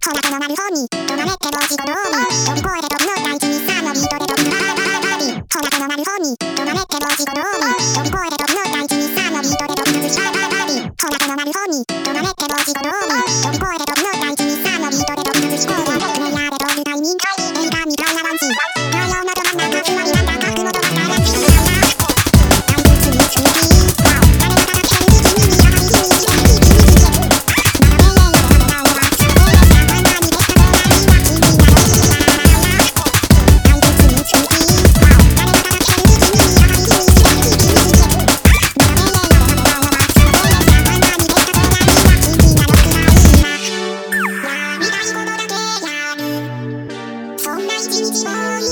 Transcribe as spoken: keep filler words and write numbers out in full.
ほらこのなる方に止まれって文字と同に飛び越えて時の大地にさのビートで飛びバーバーバービーほらこのなる方に止まれって文字と同に飛び越えて時の大地にさのビートで飛び崩しバーバーバービーほらこのなる方に止まれって文字と同に飛び越えて時の大地にさのビートで飛び崩しこうやプレイヤーで通るタイミング映画みたいなワンチ太陽のど真ん中つまりなんだか雲とばかりしな大仏についてそんな一日も